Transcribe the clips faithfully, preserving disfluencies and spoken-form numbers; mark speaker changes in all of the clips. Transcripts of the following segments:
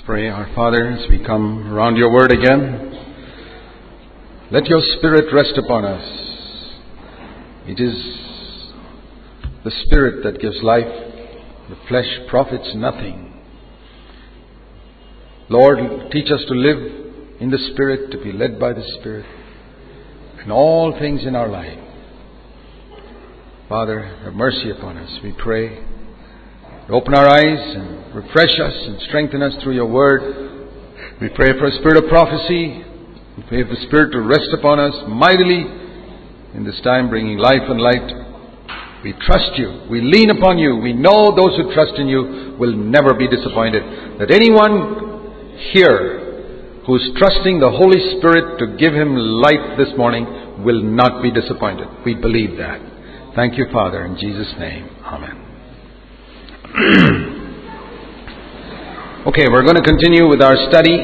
Speaker 1: Pray. Our Father, as we come around your word again, let your Spirit rest upon us. It is the Spirit that gives life. The flesh profits nothing. Lord, teach us to live in the Spirit, to be led by the Spirit in all things in our life. Father, have mercy upon us, we pray. Open our eyes and refresh us and strengthen us through your word. We pray for a spirit of prophecy. We pray for the Spirit to rest upon us mightily in this time, bringing life and light. We trust you. We lean upon you. We know those who trust in you will never be disappointed. That anyone here who is trusting the Holy Spirit to give him light this morning will not be disappointed. We believe that. Thank you, Father, in Jesus' name. Amen. Okay, we're going to continue with our study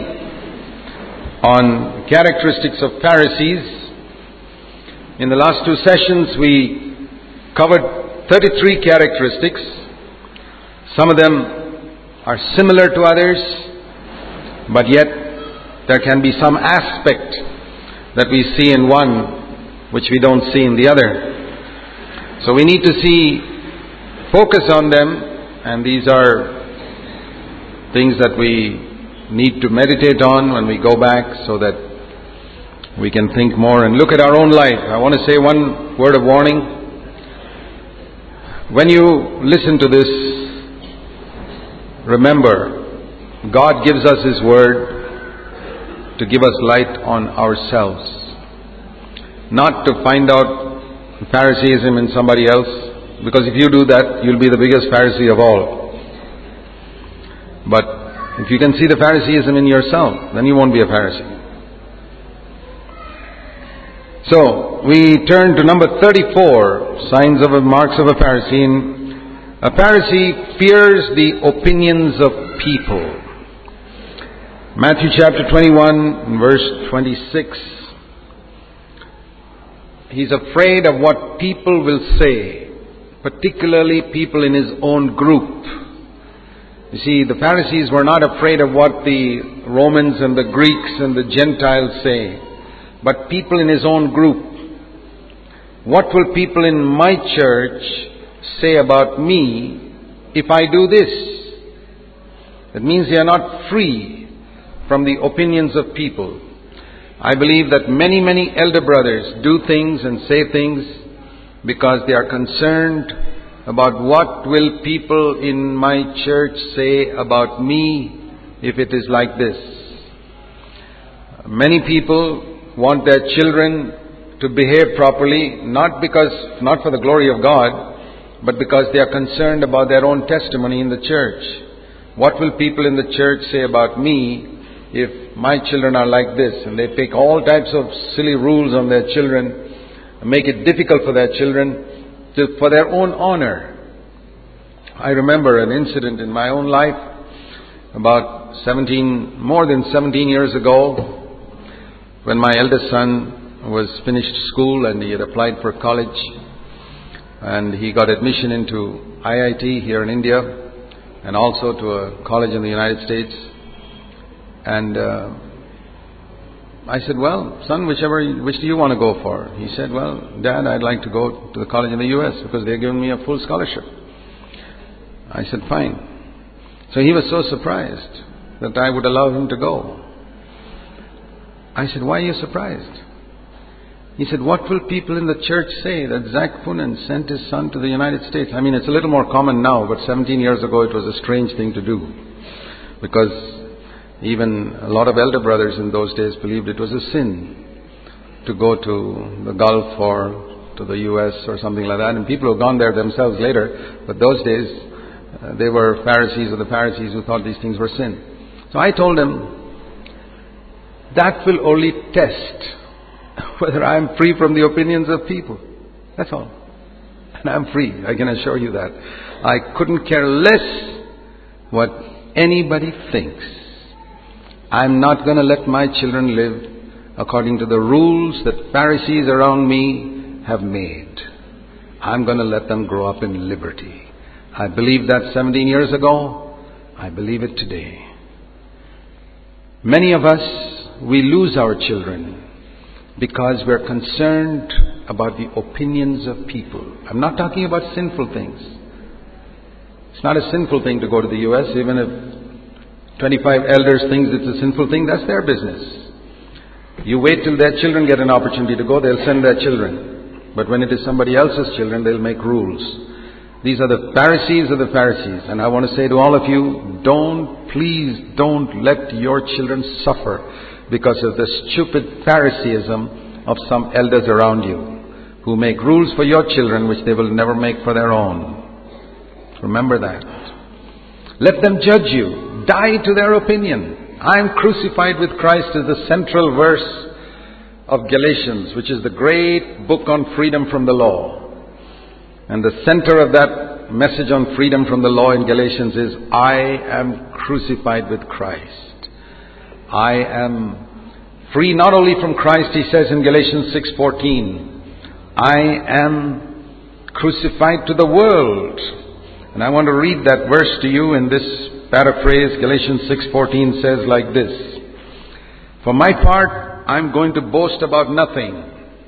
Speaker 1: on characteristics of Pharisees. In the last two sessions, we covered thirty-three characteristics. Some of them are similar to others, but yet there can be some aspect that we see in one which we don't see in the other. So we need to see, focus on them. And these are things that we need to meditate on when we go back so that we can think more and look at our own life. I want to say one word of warning. When you listen to this, remember, God gives us His word to give us light on ourselves. Not to find out Phariseeism in somebody else. Because if you do that, you'll be the biggest Pharisee of all. But if you can see the Phariseeism in yourself, then you won't be a Pharisee. So, we turn to number thirty-four, signs of a, marks of a Pharisee. And a Pharisee fears the opinions of people. Matthew chapter twenty-one, verse twenty-six. He's afraid of what people will say. Particularly people in his own group. You see, the Pharisees were not afraid of what the Romans and the Greeks and the Gentiles say, but people in his own group. What will people in my church say about me if I do this? That means they are not free from the opinions of people. I believe that many, many elder brothers do things and say things because they are concerned about what will people in my church say about me if it is like this. Many people want their children to behave properly, not because, not for the glory of God, but because they are concerned about their own testimony in the church. What will people in the church say about me if my children are like this? And they pick all types of silly rules on their children, make it difficult for their children to, for their own honor. I remember an incident in my own life about seventeen, more than seventeen years ago, when my eldest son was finished school and he had applied for college, and he got admission into I I T here in India and also to a college in the United States. And uh, I said, well, son, whichever, which do you want to go for? He said, well, Dad, I'd like to go to the college in the U S because they're giving me a full scholarship. I said, fine. So he was so surprised that I would allow him to go. I said, why are you surprised? He said, what will people in the church say that Zach Poonen sent his son to the United States? I mean, it's a little more common now, but seventeen years ago it was a strange thing to do. Because even a lot of elder brothers in those days believed it was a sin to go to the Gulf or to the U S or something like that. And people have gone there themselves later. But those days, uh, they were Pharisees or the Pharisees who thought these things were sin. So I told him, that will only test whether I am free from the opinions of people. That's all. And I'm free, I can assure you that. I couldn't care less what anybody thinks. I'm not going to let my children live according to the rules that Pharisees around me have made. I'm going to let them grow up in liberty. I believed that seventeen years ago. I believe it today. Many of us, we lose our children because we're concerned about the opinions of people. I'm not talking about sinful things. It's not a sinful thing to go to the U S. Even if twenty-five elders think it's a sinful thing, that's their business. You wait till their children get an opportunity to go, they'll send their children. But when it is somebody else's children, they'll make rules. These are the Pharisees of the Pharisees. And I want to say to all of you, don't, please don't let your children suffer because of the stupid Phariseeism of some elders around you who make rules for your children which they will never make for their own. Remember that. Let them judge you. Die to their opinion. I am crucified with Christ is the central verse of Galatians, which is the great book on freedom from the law. And the center of that message on freedom from the law in Galatians is, I am crucified with Christ. I am free not only from Christ, he says in Galatians six fourteen, I am crucified to the world. And I want to read that verse to you in this paraphrase. Galatians six fourteen says like this, for my part, I'm going to boast about nothing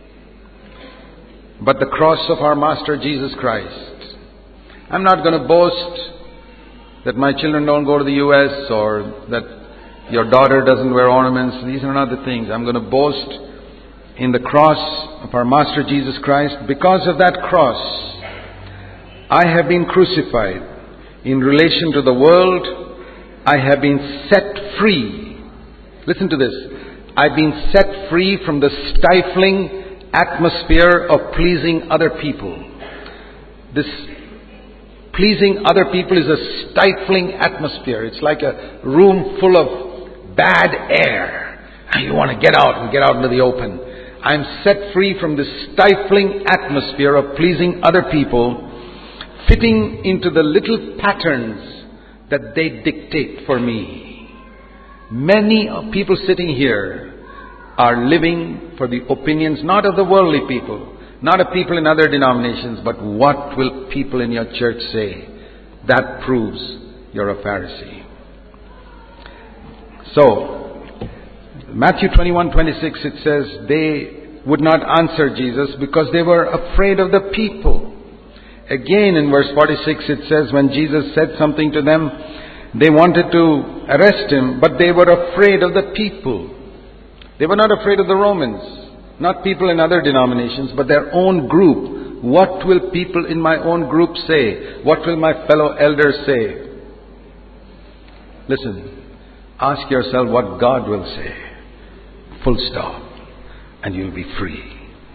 Speaker 1: but the cross of our Master Jesus Christ. I'm not going to boast that my children don't go to the U S or that your daughter doesn't wear ornaments. These are not the things. I'm going to boast in the cross of our Master Jesus Christ. Because of that cross, I have been crucified. In relation to the world, I have been set free. Listen to this. I've been set free from the stifling atmosphere of pleasing other people. This pleasing other people is a stifling atmosphere. It's like a room full of bad air. And you want to get out and get out into the open. I'm set free from this stifling atmosphere of pleasing other people, fitting into the little patterns that they dictate for me. Many people sitting here are living for the opinions not of the worldly people, not of people in other denominations, but what will people in your church say? That proves you're a Pharisee. So, Matthew twenty-one twenty-six, it says, they would not answer Jesus because they were afraid of the people. Again in verse forty-six it says, when Jesus said something to them, they wanted to arrest him, but they were afraid of the people. They were not afraid of the Romans, not people in other denominations, but their own group. What will people in my own group say? What will my fellow elders say? Listen, ask yourself what God will say. Full stop. And you'll be free.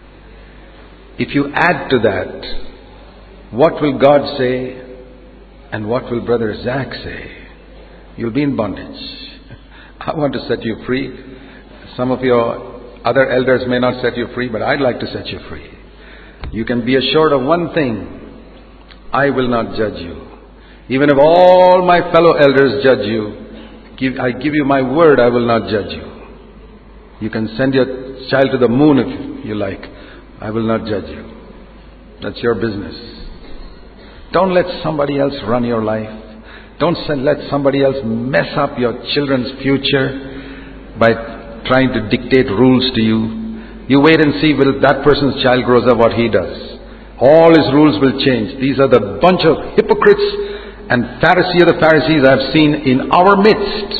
Speaker 1: If you add to that, what will God say and what will Brother Zach say? You'll be in bondage. I want to set you free. Some of your other elders may not set you free, but I'd like to set you free. You can be assured of one thing. I will not judge you. Even if all my fellow elders judge you, give, I give you my word, I will not judge you. You can send your child to the moon if you like. I will not judge you. That's your business. Don't let somebody else run your life. Don't let somebody else mess up your children's future by trying to dictate rules to you. You wait and see will that person's child grows up what he does. All his rules will change. These are the bunch of hypocrites and Pharisee of the Pharisees I have seen in our midst.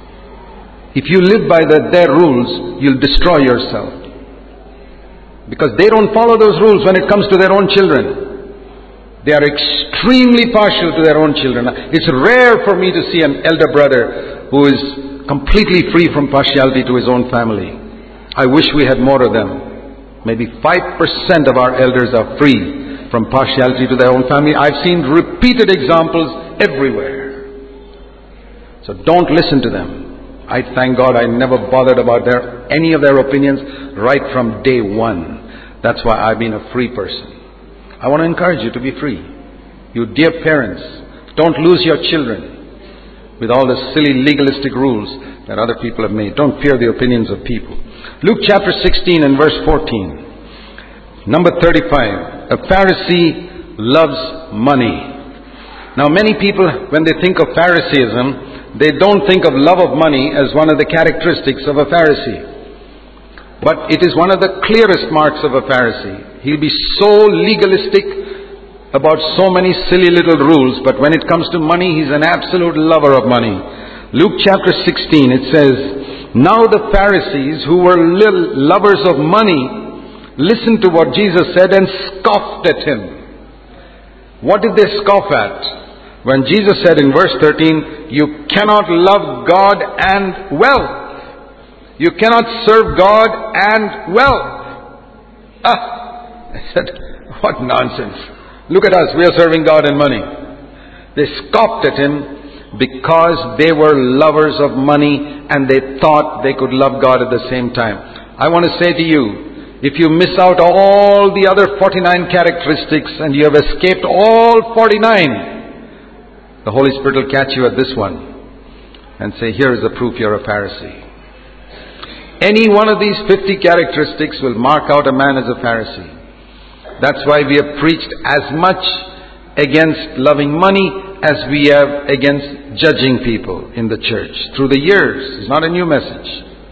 Speaker 1: If you live by the, their rules, you'll destroy yourself. Because they don't follow those rules when it comes to their own children. They are extremely partial to their own children. It's rare for me to see an elder brother who is completely free from partiality to his own family. I wish we had more of them. Maybe five percent of our elders are free from partiality to their own family. I've seen repeated examples everywhere. So don't listen to them. I thank God I never bothered about their any of their opinions right from day one. That's why I've been a free person. I want to encourage you to be free. You dear parents, don't lose your children with all the silly legalistic rules that other people have made. Don't fear the opinions of people. Luke chapter sixteen and verse fourteen. Number thirty-five. A Pharisee loves money. Now many people, when they think of Phariseeism, they don't think of love of money as one of the characteristics of a Pharisee. But it is one of the clearest marks of a Pharisee. He'll be so legalistic about so many silly little rules, but when it comes to money, he's an absolute lover of money. Luke chapter sixteen, it says, "Now the Pharisees, who were little lovers of money, listened to what Jesus said and scoffed at him." What did they scoff at? When Jesus said in verse thirteen, "You cannot love God and wealth. You cannot serve God and wealth." Ah, I said, what nonsense. Look at us, we are serving God and money. They scoffed at him because they were lovers of money and they thought they could love God at the same time. I want to say to you, if you miss out all the other forty-nine characteristics and you have escaped all forty-nine, the Holy Spirit will catch you at this one and say, here is the proof you're a Pharisee. Any one of these fifty characteristics will mark out a man as a Pharisee. That's why we have preached as much against loving money as we have against judging people in the church through the years. It's not a new message.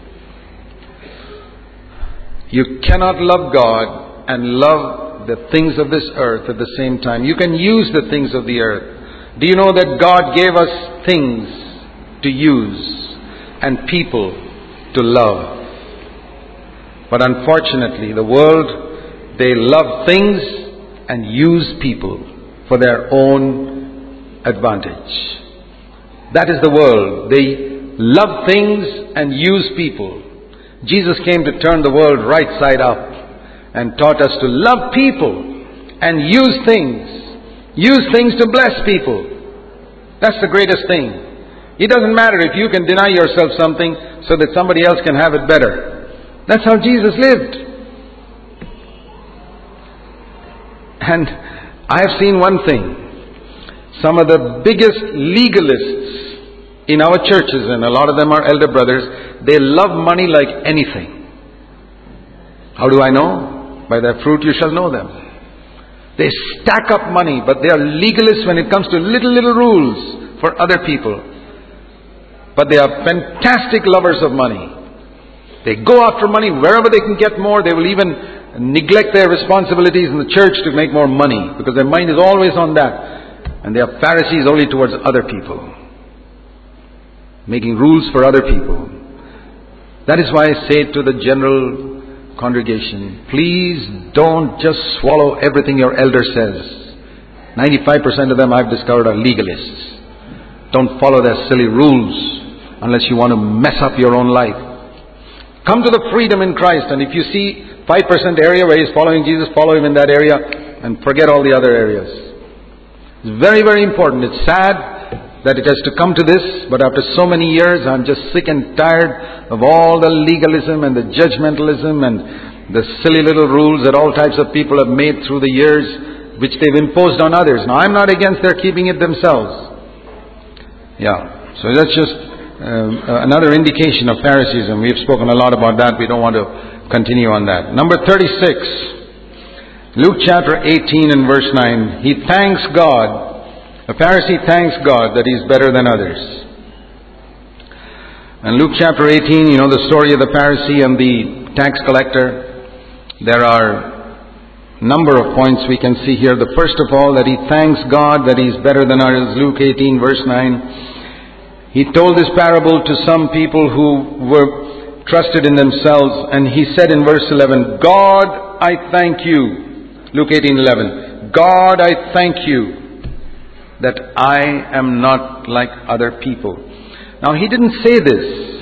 Speaker 1: You cannot love God and love the things of this earth at the same time. You can use the things of the earth. Do you know that God gave us things to use and people to love? But unfortunately, the world, they love things and use people for their own advantage. That is the world. They love things and use people. Jesus came to turn the world right side up and taught us to love people and use things. Use things to bless people. That's the greatest thing. It doesn't matter if you can deny yourself something so that somebody else can have it better. That's how Jesus lived. And I have seen one thing. Some of the biggest legalists in our churches, and a lot of them are elder brothers, they love money like anything. How do I know? By their fruit you shall know them. They stack up money, but they are legalists when it comes to little, little rules for other people. But they are fantastic lovers of money. They go after money wherever they can get more. They will even neglect their responsibilities in the church to make more money because their mind is always on that. And they are Pharisees only towards other people, making rules for other people. That is why I say to the general congregation, please don't just swallow everything your elder says. ninety-five percent of them I've discovered are legalists. Don't follow their silly rules unless you want to mess up your own life. Come to the freedom in Christ, and if you see five percent area where he's following Jesus, follow him in that area and forget all the other areas. It's very, very important. It's sad that it has to come to this, but after so many years, I'm just sick and tired of all the legalism and the judgmentalism and the silly little rules that all types of people have made through the years, which they've imposed on others. Now, I'm not against their keeping it themselves. Yeah, so that's just um, another indication of Phariseeism. We've spoken a lot about that. We don't want to continue on that. Number thirty-six, Luke chapter eighteen and verse nine. He thanks God. A Pharisee thanks God that he's better than others. And Luke chapter eighteen, you know the story of the Pharisee and the tax collector. There are a number of points we can see here. The first of all, that he thanks God that he's better than others. Luke eighteen verse nine. He told this parable to some people who were trusted in themselves, and he said in verse eleven, God, I thank you. Luke eighteen eleven. God, I thank you that I am not like other people. Now, he didn't say this.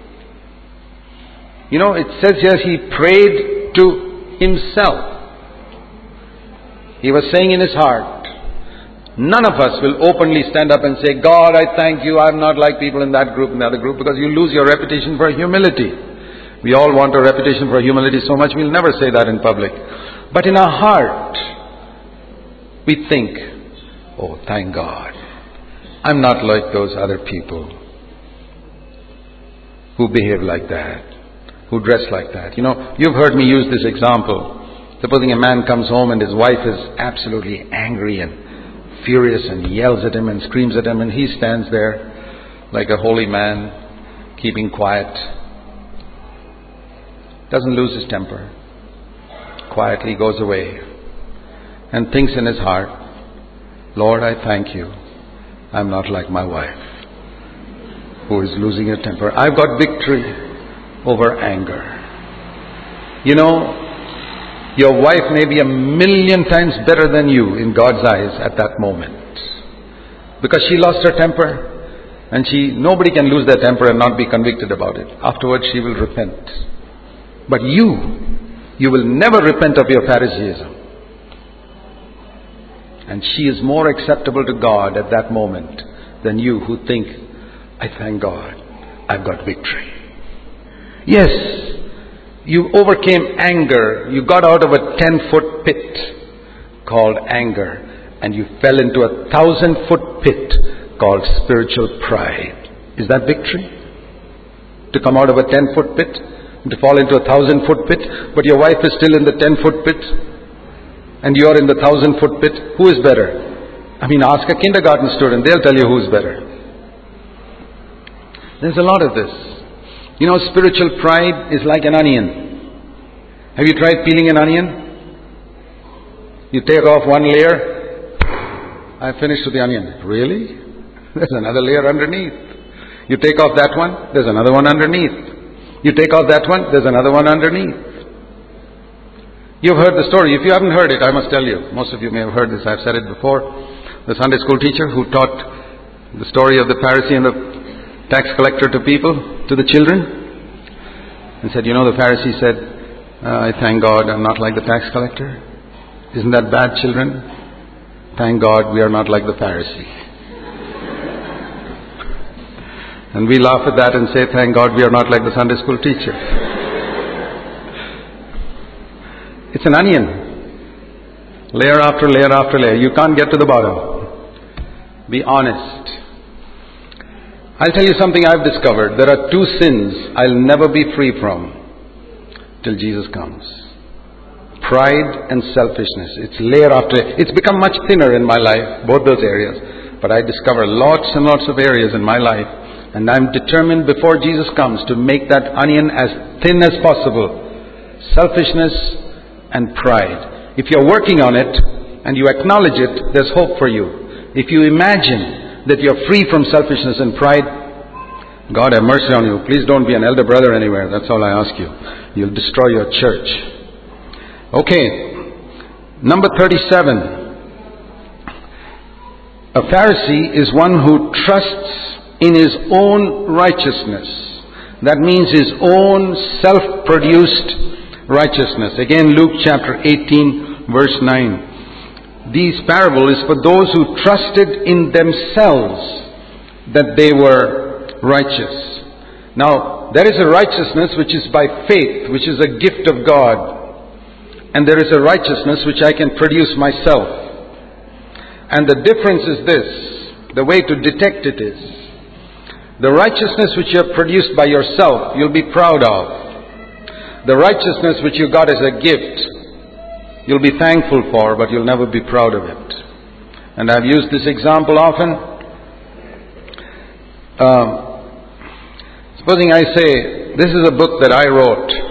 Speaker 1: You know, it says here he prayed to himself. He was saying in his heart. None of us will openly stand up and say, God, I thank you, I'm not like people in that group and the other group, because you lose your reputation for humility. We all want a reputation for humility so much, we'll never say that in public. But in our heart, we think, oh, thank God, I'm not like those other people who behave like that, who dress like that. You know, you've heard me use this example. Supposing a man comes home and his wife is absolutely angry and furious and yells at him and screams at him, and he stands there like a holy man, keeping quiet. Doesn't lose his temper. Quietly goes away and thinks in his heart, Lord, I thank you. I'm not like my wife, who is losing her temper. I've got victory over anger. You know, your wife may be a million times better than you in God's eyes at that moment. Because she lost her temper, and she nobody can lose their temper and not be convicted about it. Afterwards she will repent. But you, you will never repent of your Phariseeism. And she is more acceptable to God at that moment than you who think, I thank God, I've got victory. Yes, you overcame anger. You got out of a ten-foot pit called anger, and you fell into a thousand-foot pit called spiritual pride. Is that victory? To come out of a ten-foot pit and to fall into a thousand-foot pit, but your wife is still in the ten-foot pit and you are in the thousand-foot pit. Who is better? I mean, ask a kindergarten student. They'll tell you who's better. There's a lot of this. You know, spiritual pride is like an onion. Have you tried peeling an onion? You take off one layer. I finished with the onion. Really? There's another layer underneath. You take off that one, there's another one underneath. You take off that one, there's another one underneath. You've heard the story. If you haven't heard it, I must tell you. Most of you may have heard this. I've said it before. The Sunday school teacher who taught the story of the Pharisee and the tax collector to people, to the children, and said, you know, the Pharisee said, uh, I thank God I'm not like the tax collector. Isn't that bad, children? Thank God we are not like the Pharisee. And we laugh at that and say, thank God we are not like the Sunday school teacher. It's an onion. Layer after layer after layer. You can't get to the bottom. Be honest. I'll tell you something I've discovered. There are two sins I'll never be free from till Jesus comes. Pride and selfishness. It's layer after layer. It's become much thinner in my life, both those areas. But I discover lots and lots of areas in my life, and I'm determined before Jesus comes to make that onion as thin as possible. Selfishness and pride. If you're working on it and you acknowledge it, there's hope for you. If you imagine that you're free from selfishness and pride, God have mercy on you. Please don't be an elder brother anywhere. That's all I ask you. You'll destroy your church. Okay. Number thirty-seven. A Pharisee is one who trusts in his own righteousness. That means his own self-produced righteousness. Again, Luke chapter eighteen, verse nine. This parable is for those who trusted in themselves that they were righteous. Now, there is a righteousness which is by faith, which is a gift of God. And there is a righteousness which I can produce myself. And the difference is this. The way to detect it is, the righteousness which you have produced by yourself, you'll be proud of. The righteousness which you got as a gift, you'll be thankful for, but you'll never be proud of it. And I've used this example often. Um, supposing I say, this is a book that I wrote.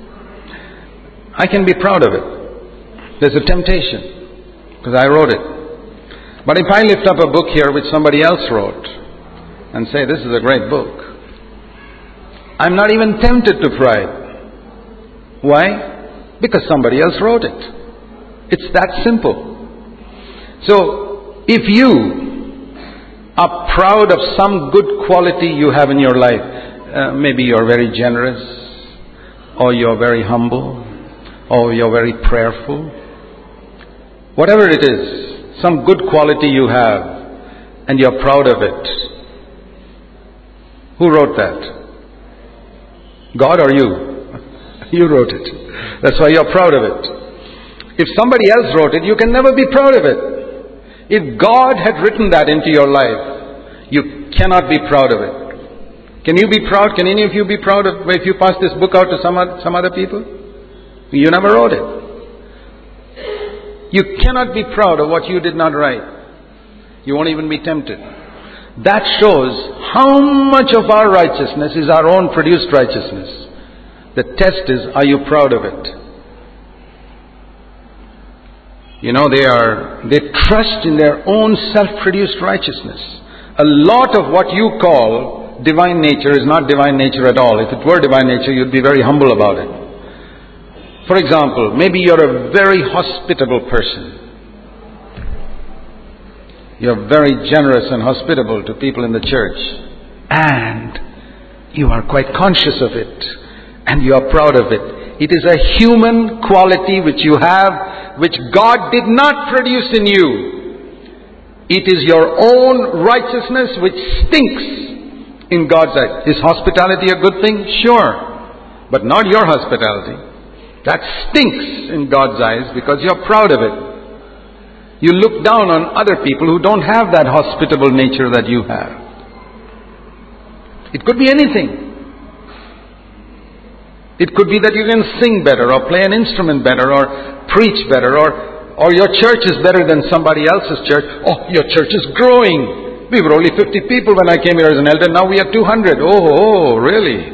Speaker 1: I can be proud of it. There's a temptation, because I wrote it. But if I lift up a book here which somebody else wrote, and say, this is a great book, I'm not even tempted to pride. Why? Because somebody else wrote it. It's that simple. So, if you are proud of some good quality you have in your life, uh, maybe you're very generous, or you're very humble, or you're very prayerful, whatever it is, some good quality you have, and you're proud of it. Who wrote that? God or you? You wrote it. That's why you're proud of it. If somebody else wrote it, you can never be proud of it. If God had written that into your life, you cannot be proud of it. Can you be proud? Can any of you be proud of if you pass this book out to some other, some other people? You never wrote it. You cannot be proud of what you did not write. You won't even be tempted. That shows how much of our righteousness is our own produced righteousness. The test is, are you proud of it? You know, they are, they trust in their own self-produced righteousness. A lot of what you call divine nature is not divine nature at all. If it were divine nature, you'd be very humble about it. For example, maybe you're a very hospitable person. You're very generous and hospitable to people in the church. And you are quite conscious of it. And you are proud of it. It is a human quality which you have, which God did not produce in you. It is your own righteousness which stinks in God's eyes. Is hospitality a good thing? Sure. But not your hospitality. That stinks in God's eyes because you're proud of it. You look down on other people who don't have that hospitable nature that you have. It could be anything. It could be that you can sing better, or play an instrument better, or preach better, or, or your church is better than somebody else's church. Oh, your church is growing. We were only fifty people when I came here as an elder. Now we are two hundred. Oh, oh really?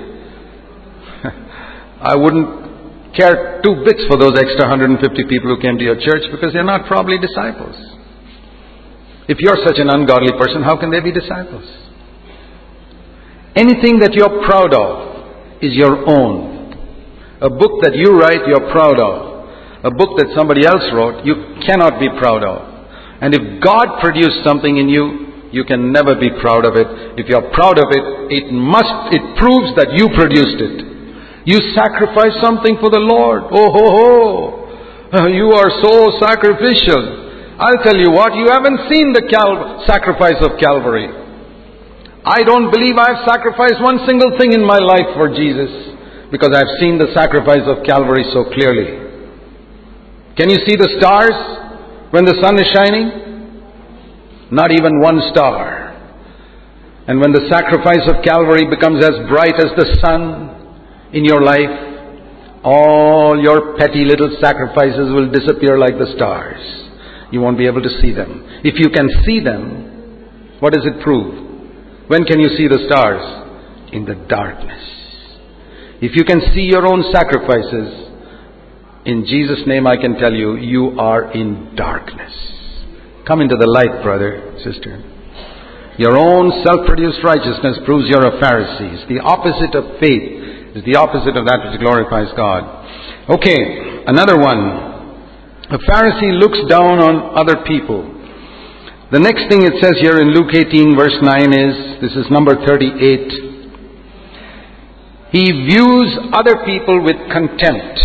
Speaker 1: I wouldn't care two bits for those extra one hundred fifty people who came to your church, because they're not probably disciples. If you're such an ungodly person, how can they be disciples? Anything that you're proud of is your own. A book that you write, you're proud of. A book that somebody else wrote, you cannot be proud of. And if God produced something in you, you can never be proud of it. If you're proud of it, it must, it proves that you produced it. You sacrifice something for the Lord. Oh ho ho! You are so sacrificial. I'll tell you what, you haven't seen the cal- sacrifice of Calvary. I don't believe I've sacrificed one single thing in my life for Jesus, because I've seen the sacrifice of Calvary so clearly. Can you see the stars when the sun is shining? Not even one star. And when the sacrifice of Calvary becomes as bright as the sun in your life, all your petty little sacrifices will disappear like the stars. You won't be able to see them. If you can see them, what does it prove? When can you see the stars? In the darkness. If you can see your own sacrifices, in Jesus' name I can tell you, you are in darkness. Come into the light, brother, sister. Your own self-produced righteousness proves you're a Pharisee. The opposite of faith is the opposite of that which glorifies God. Okay, another one. A Pharisee looks down on other people. The next thing it says here in Luke eighteen verse nine is, this is number thirty-eight. He views other people with contempt.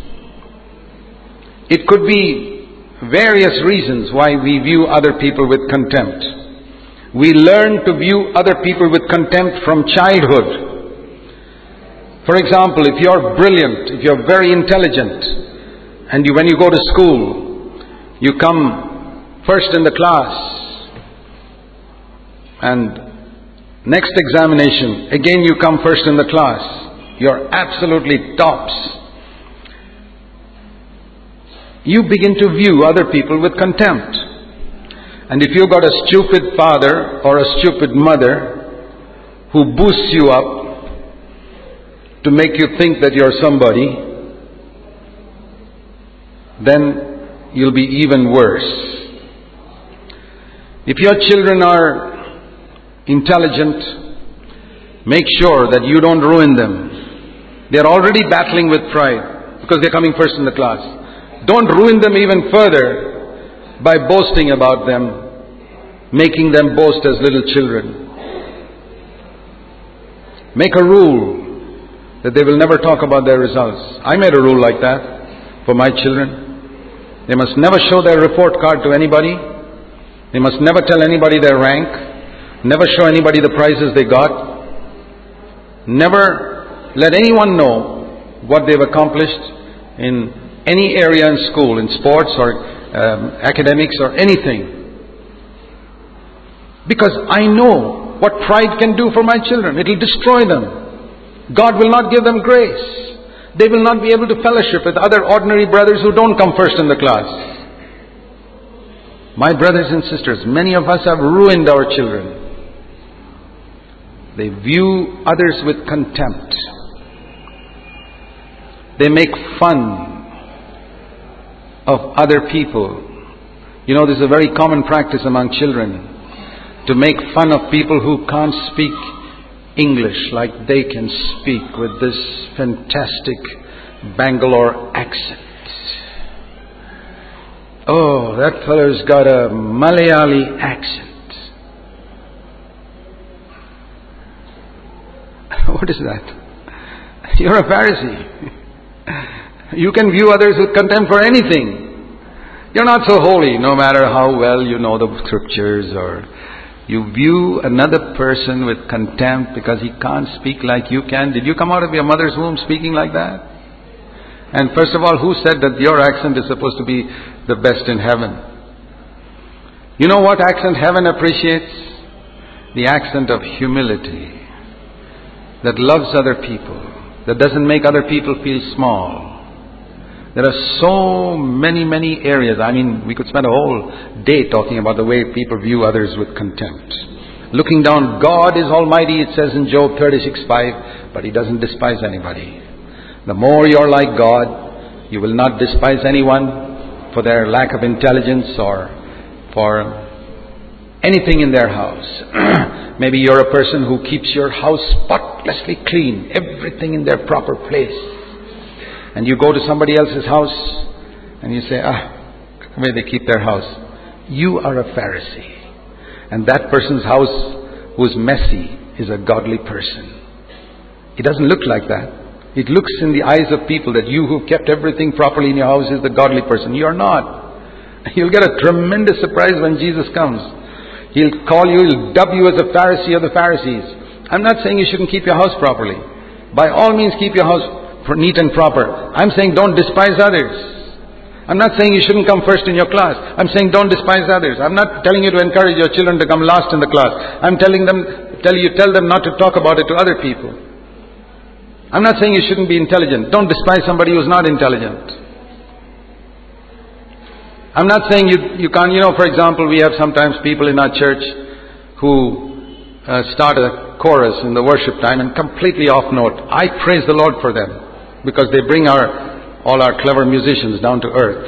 Speaker 1: It could be various reasons why we view other people with contempt. We learn to view other people with contempt from childhood. For example, if you're brilliant, if you're very intelligent, and you, when you go to school, you come first in the class, and next examination, again you come first in the class. You're absolutely tops. You begin to view other people with contempt. And if you've got a stupid father or a stupid mother who boosts you up to make you think that you're somebody, then you'll be even worse. If your children are intelligent, make sure that you don't ruin them. They're already battling with pride because they're coming first in the class. Don't ruin them even further by boasting about them, making them boast as little children. Make a rule that they will never talk about their results. I made a rule like that for my children. They must never show their report card to anybody. They must never tell anybody their rank. Never show anybody the prizes they got. Never let anyone know what they've accomplished in any area in school, in sports or um, academics or anything. Because I know what pride can do for my children. It will destroy them. God will not give them grace. They will not be able to fellowship with other ordinary brothers who don't come first in the class. My brothers and sisters, many of us have ruined our children They view others with contempt. They make fun of other people. You know, this is a very common practice among children, to make fun of people who can't speak English like they can speak with this fantastic Bangalore accent. Oh, that fellow's got a Malayali accent. What is that? You're a Pharisee. You can view others with contempt for anything. You're not so holy, no matter how well you know the scriptures, or you view another person with contempt because he can't speak like you can. Did you come out of your mother's womb speaking like that? And first of all, who said that your accent is supposed to be the best in heaven? You know what accent heaven appreciates? The accent of humility, that loves other people, that doesn't make other people feel small. There are so many, many areas. I mean, we could spend a whole day talking about the way people view others with contempt. Looking down, God is almighty, it says in Job thirty-six five, but He doesn't despise anybody. The more you're like God, you will not despise anyone for their lack of intelligence or for anything in their house. Maybe you're a person who keeps your house spotlessly clean, everything in their proper place. And you go to somebody else's house and you say, ah, the way they keep their house. You are a Pharisee. And that person's house who's messy is a godly person. It doesn't look like that. It looks in the eyes of people that you who've kept everything properly in your house is the godly person. You're not. You'll get a tremendous surprise when Jesus comes. He'll call you, He'll dub you as a Pharisee of the Pharisees. I'm not saying you shouldn't keep your house properly. By all means keep your house neat and proper. I'm saying don't despise others. I'm not saying you shouldn't come first in your class. I'm saying don't despise others. I'm not telling you to encourage your children to come last in the class. I'm telling them, tell you, tell them not to talk about it to other people. I'm not saying you shouldn't be intelligent. Don't despise somebody who's not intelligent. I'm not saying you, you can't, you know, for example, we have sometimes people in our church who uh, start a chorus in the worship time and completely off note. I praise the Lord for them because they bring our, all our clever musicians down to earth.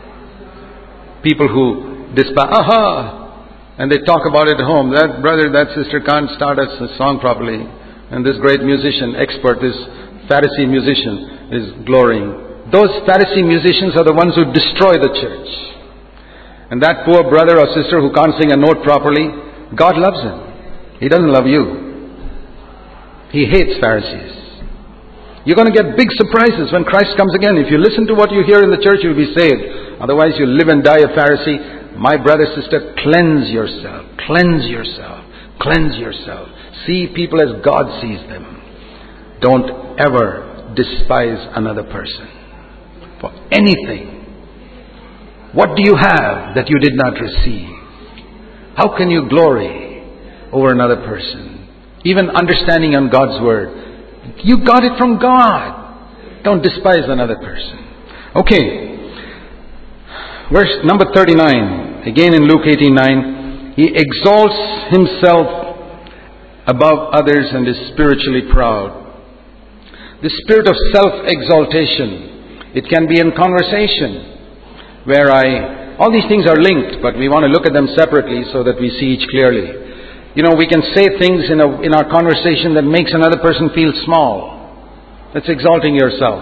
Speaker 1: People who despise, aha, and they talk about it at home. That brother, that sister can't start a song properly. And this great musician, expert, this Pharisee musician is glorying. Those Pharisee musicians are the ones who destroy the church. And that poor brother or sister who can't sing a note properly, God loves him. He doesn't love you. He hates Pharisees. You're going to get big surprises when Christ comes again. If you listen to what you hear in the church, you'll be saved. Otherwise, you'll live and die a Pharisee. My brother, sister, cleanse yourself. Cleanse yourself. Cleanse yourself. See people as God sees them. Don't ever despise another person for anything. What do you have that you did not receive? How can you glory over another person? Even understanding on God's word. You got it from God. Don't despise another person. Okay. Verse number thirty-nine. Again in Luke eighteen nine. He exalts himself above others and is spiritually proud. The spirit of self-exaltation, it can be in conversation, where I, all these things are linked, but we want to look at them separately so that we see each clearly. You know, we can say things in, a, in our conversation that makes another person feel small. That's exalting yourself.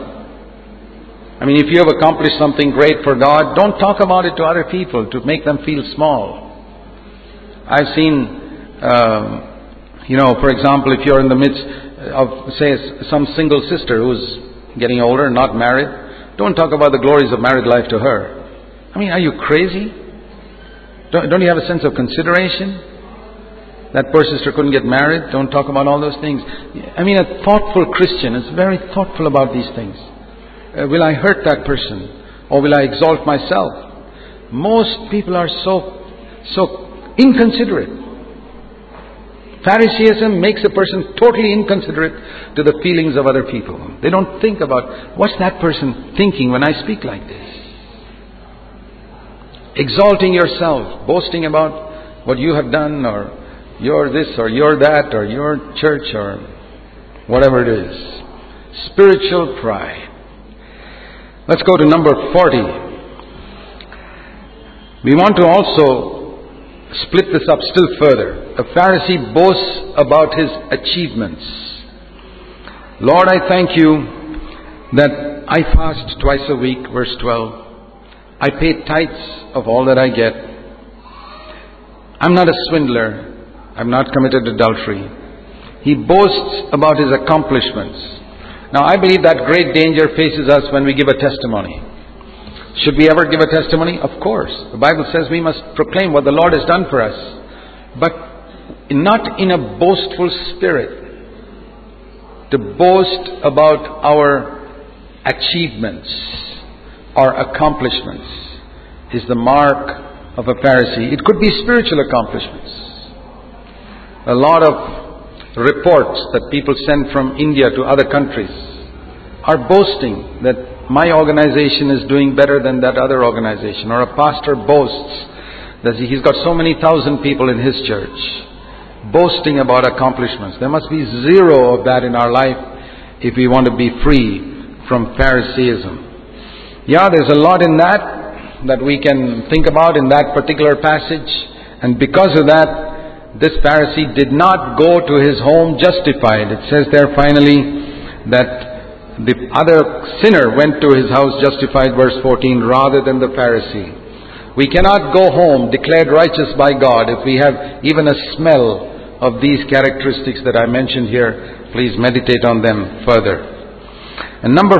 Speaker 1: I mean, if you have accomplished something great for God, don't talk about it to other people to make them feel small. I've seen... Um, You know, for example, if you're in the midst of, say, some single sister who's getting older, not married, don't talk about the glories of married life to her. I mean, are you crazy? Don't, don't you have a sense of consideration? That poor sister couldn't get married. Don't talk about all those things. I mean, a thoughtful Christian is very thoughtful about these things. Uh, will I hurt that person? Or will I exalt myself? Most people are so, so inconsiderate. Phariseeism makes a person totally inconsiderate to the feelings of other people. They don't think about, what's that person thinking when I speak like this? Exalting yourself, boasting about what you have done or You're this or you're that or you're church or whatever it is. Spiritual pride. Let's go to number forty. We want to also split this up still further. A Pharisee boasts about his achievements. Lord, I thank you that I fast twice a week, verse twelve. I pay tithes of all that I get. I'm not a swindler. I've not committed adultery. He boasts about his accomplishments. Now, I believe that great danger faces us when we give a testimony. Should we ever give a testimony? Of course. The Bible says we must proclaim what the Lord has done for us. But not in a boastful spirit. To boast about our achievements or accomplishments is the mark of a Pharisee. It could be spiritual accomplishments. A lot of reports that people send from India to other countries are boasting that my organization is doing better than that other organization. Or a pastor boasts that he's got so many thousand people in his church. Boasting about accomplishments. There must be zero of that in our life if we want to be free from Phariseeism. Yeah, there's a lot in that that we can think about in that particular passage. And because of that, this Pharisee did not go to his home justified. It says there finally that the other sinner went to his house justified, verse fourteen, rather than the Pharisee. We cannot go home declared righteous by God if we have even a smell of these characteristics that I mentioned here. Please meditate on them further. And number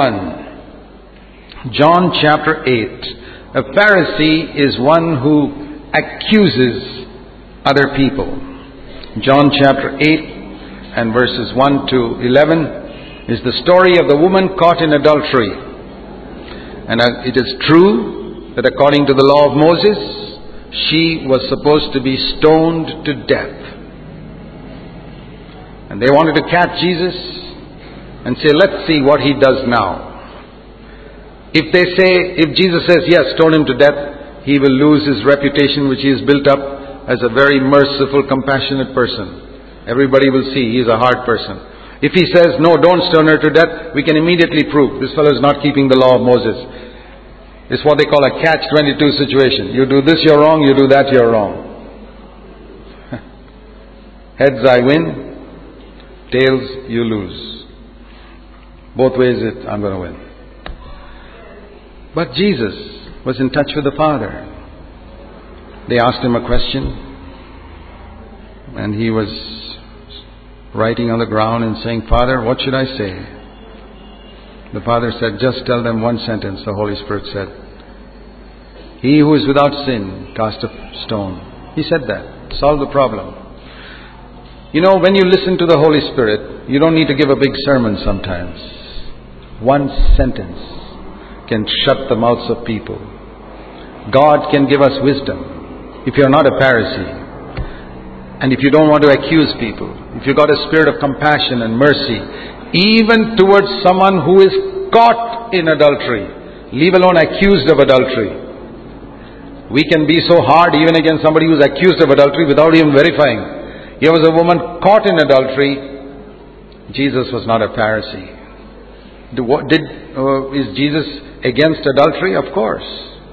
Speaker 1: forty-one, John chapter eight. A Pharisee is one who accuses other people. John chapter eight and verses one to eleven is the story of the woman caught in adultery. And it is true that according to the law of Moses, she was supposed to be stoned to death. And they wanted to catch Jesus and say, let's see what he does now. If they say, if Jesus says, yes, stone him to death, he will lose his reputation which he has built up as a very merciful, compassionate person. Everybody will see he is a hard person. If he says, no, don't stone her to death, we can immediately prove this fellow is not keeping the law of Moses. It's what they call a catch twenty-two situation. You do this, you're wrong. You do that, you're wrong. Heads I win. Tails you lose. Both ways it, I'm going to win. But Jesus was in touch with the Father. They asked him a question, and he was writing on the ground and saying, Father, what should I say? The Father said, just tell them one sentence. The Holy Spirit said, he who is without sin, cast a stone. He said that. Solve the problem. You know, when you listen to the Holy Spirit, you don't need to give a big sermon sometimes. One sentence can shut the mouths of people. God can give us wisdom. If you're not a Pharisee, and if you don't want to accuse people, if you've got a spirit of compassion and mercy, even towards someone who is caught in adultery, leave alone accused of adultery. We can be so hard even against somebody who's accused of adultery without even verifying. Here was a woman caught in adultery. Jesus was not a Pharisee. Did, uh, is Jesus against adultery? Of course.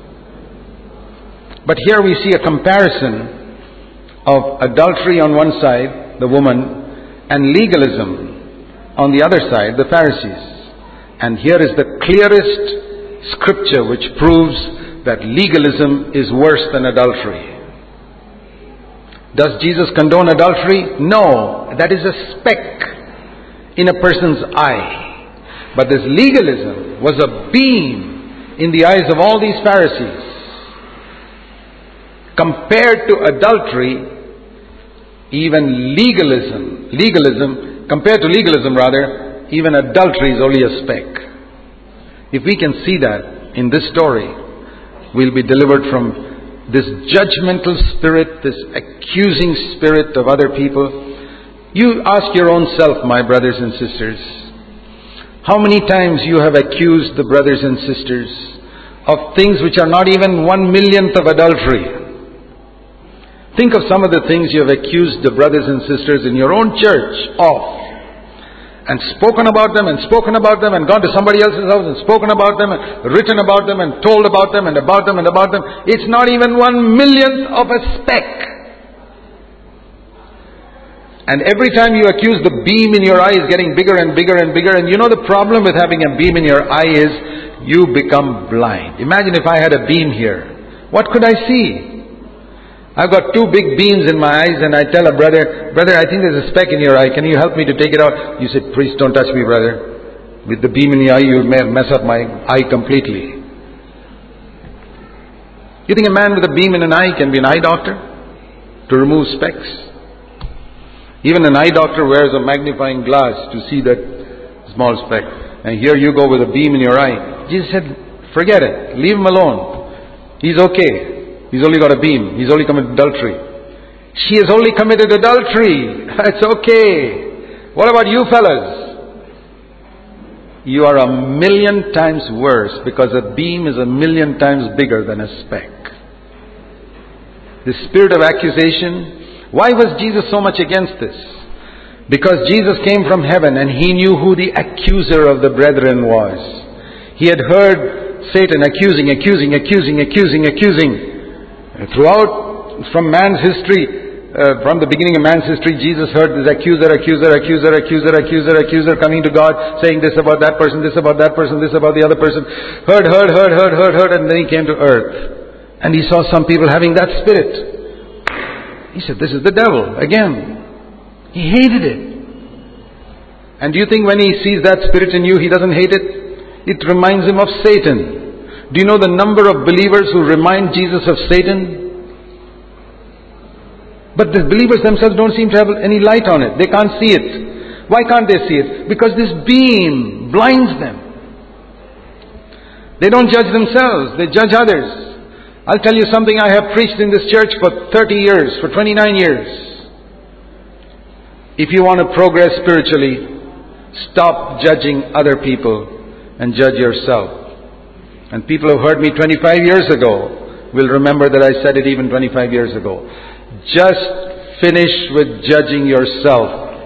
Speaker 1: But here we see a comparison of adultery on one side, the woman, and legalism on the other side, the Pharisees. And here is the clearest scripture which proves that legalism is worse than adultery. Does Jesus condone adultery? No. That is a speck in a person's eye. But this legalism was a beam in the eyes of all these Pharisees. Compared to adultery, even legalism, legalism, compared to legalism rather, even adultery is only a speck. If we can see that in this story, we'll be delivered from this judgmental spirit, this accusing spirit of other people. You ask your own self, my brothers and sisters, how many times you have accused the brothers and sisters of things which are not even one millionth of adultery? Think of some of the things you have accused the brothers and sisters in your own church of. And spoken about them and spoken about them and gone to somebody else's house and spoken about them and written about them and told about them and about them and about them. It's not even one millionth of a speck. And every time you accuse, the beam in your eye is getting bigger and bigger and bigger. And you know the problem with having a beam in your eye is you become blind. Imagine if I had a beam here. What could I see? I've got two big beams in my eyes and I tell a brother, brother, I think there's a speck in your eye. Can you help me to take it out? You say, please don't touch me, brother. With the beam in the eye, you may mess up my eye completely. You think a man with a beam in an eye can be an eye doctor? To remove specks? Even an eye doctor wears a magnifying glass to see that small speck. And here you go with a beam in your eye. Jesus said, forget it. Leave him alone. He's okay. He's only got a beam. He's only committed adultery. She has only committed adultery. It's okay. What about you fellas? You are a million times worse because a beam is a million times bigger than a speck. The spirit of accusation. Why was Jesus so much against this? Because Jesus came from heaven and He knew who the accuser of the brethren was. He had heard Satan accusing, accusing, accusing, accusing, accusing. Throughout, from man's history, uh, from the beginning of man's history, Jesus heard this accuser, accuser, accuser, accuser, accuser, accuser coming to God, saying this about that person, this about that person, this about the other person. Heard, heard, heard, heard, heard, heard, and then He came to earth. And He saw some people having that spirit. He said, this is the devil again. He hated it. And do you think when he sees that spirit in you, he doesn't hate it? It reminds him of Satan. Do you know the number of believers who remind Jesus of Satan? But the believers themselves don't seem to have any light on it. They can't see it. Why can't they see it? Because this beam blinds them. They don't judge themselves. They judge others. I'll tell you something, I have preached in this church for thirty years, for twenty-nine years. If you want to progress spiritually, stop judging other people and judge yourself. And people who heard me twenty-five years ago will remember that I said it even twenty-five years ago. Just finish with judging yourself.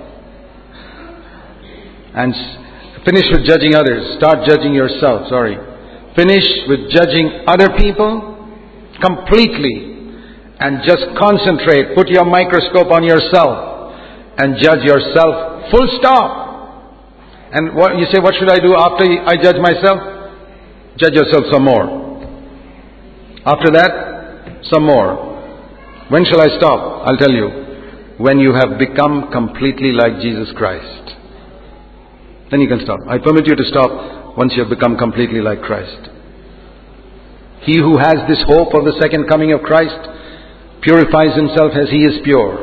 Speaker 1: And finish with judging others. Start judging yourself, sorry. Finish with judging other people completely and just concentrate, put your microscope on yourself and judge yourself, full stop. And what you say, what should I do after I judge myself? Judge yourself some more. After that, some more. When shall I stop? I'll tell you, when you have become completely like Jesus Christ. Then you can stop. I permit you to stop once you have become completely like Christ. He who has this hope of the second coming of Christ purifies himself as he is pure.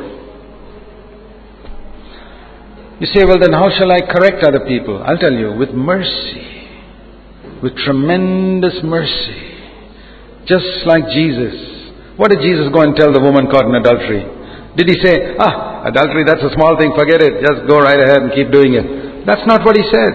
Speaker 1: You say, well then how shall I correct other people? I'll tell you, with mercy. With tremendous mercy. Just like Jesus. What did Jesus go and tell the woman caught in adultery? Did He say, ah, adultery, that's a small thing, forget it, just go right ahead and keep doing it? That's not what He said.